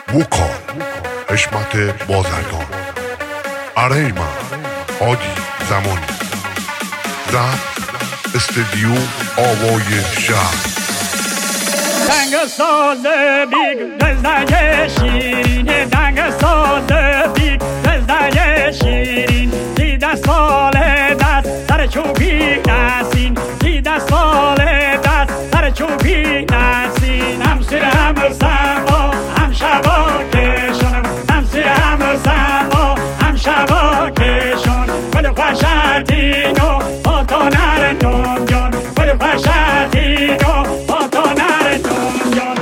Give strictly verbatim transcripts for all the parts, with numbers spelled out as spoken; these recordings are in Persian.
وکال حشمت بازرگان، ارهیمن هادی زمانی، ضبط استدیو آوای شهر. دنگ ساز بیگ دزدای شیرین، دنگ ساز بیگ دزدای شیرین، دیده سال دست سر چوبی نسین، دیده سال دست سر چوبی نسین. هم سیر هم سما هم شبا کشون، هم سیر هم سما هم شبا کشون، بل خوشتینو با تو نرندون جان، بل خوشتینو با تو نرندون جان.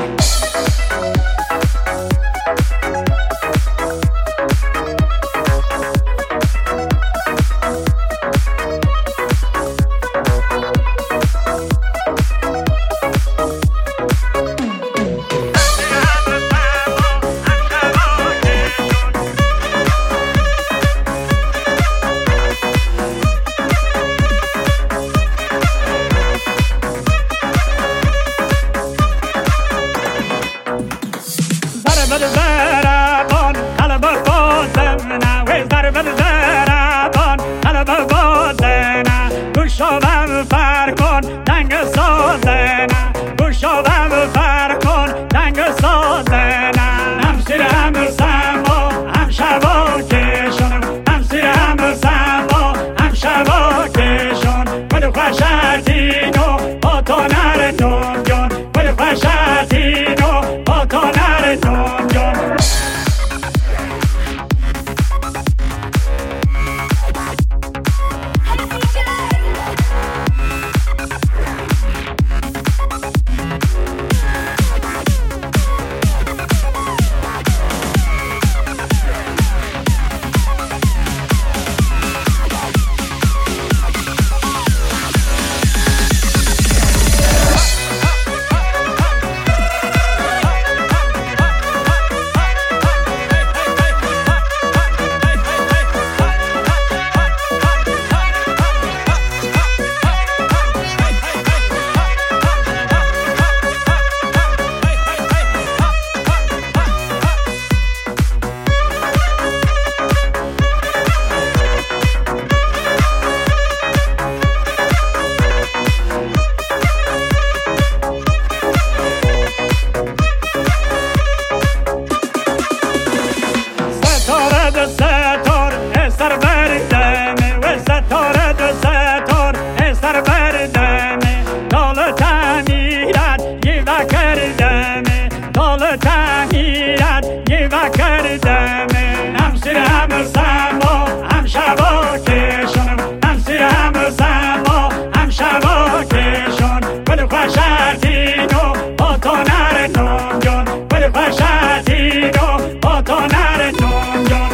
زربان قلب بازم نه وی ضربت زربان قلب بازم گوشم فر کن دنگ سازن، گوشم فر کن دنگ سازن. هم سیر هم سما هم شبا کشون، هم سیر هم سما هم شبا کشون، بل خوشتینو با تو نرندون جان، بل خوشتینو با تو نرندون جان. ستار استر بردمه و ستاره دو ستار استر بردمه، دال تعمیرت یوا کردمه، دال تعمیرت یوا کردمه. هم سیر هم سما هم شبا کشون، هم سیر هم سما هم شبا کشون، بل خوشتینو با تو نرندون جان، بل خوشتینو با تو نرندون جان.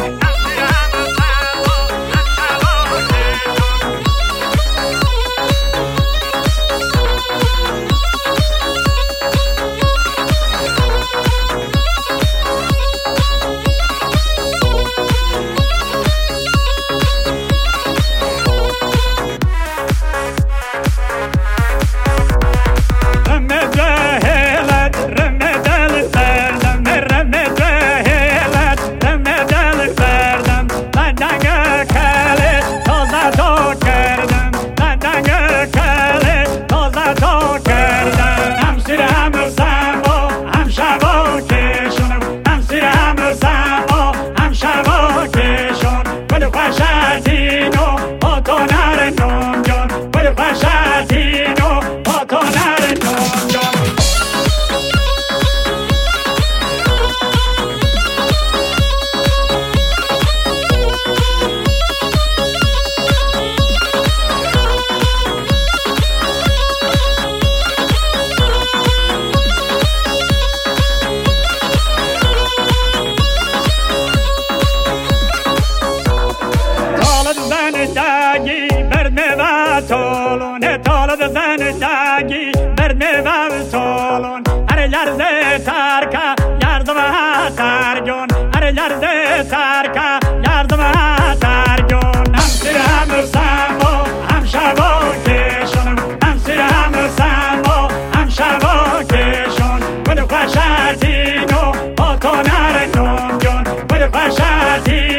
زندگی برنه و سالون هر لرزه ترکه یردم ترگون، هر لرزه ترکه یردم ترگون. هم سیر هم سما هم شبا کشون، هم سیر هم سما هم شبا کشون، بل خوشتینو با تو نرنم جون بده پشتی